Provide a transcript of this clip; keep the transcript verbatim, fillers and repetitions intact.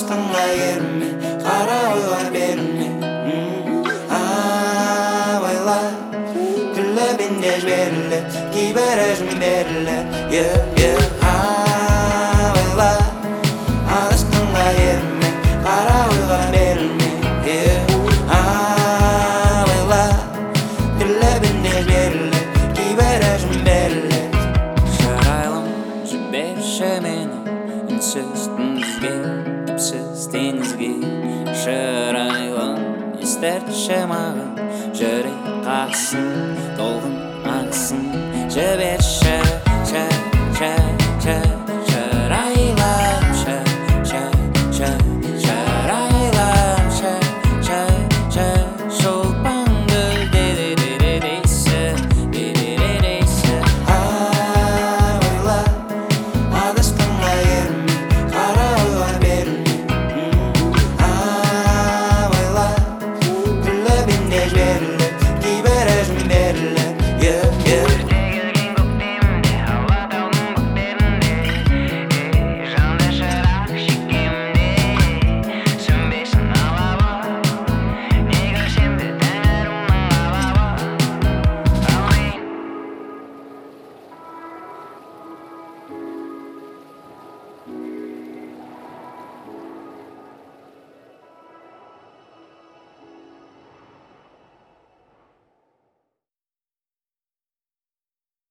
Адастыңға ерме, қара ойға берме. Абайла, күлі бенде жіберлі, кейбірі жымберлі. Абайла, адастыңға ерме, қара ойға берме. Абайла, күлі бенде жіберлі, кейбірі жымберлі. Жарайлым, жіберші мені, үнсіз түнізге, түпсіз теңізге. Шырайлым, естіртші маған, жүрек қақсын, толқын ақсын. Жіберші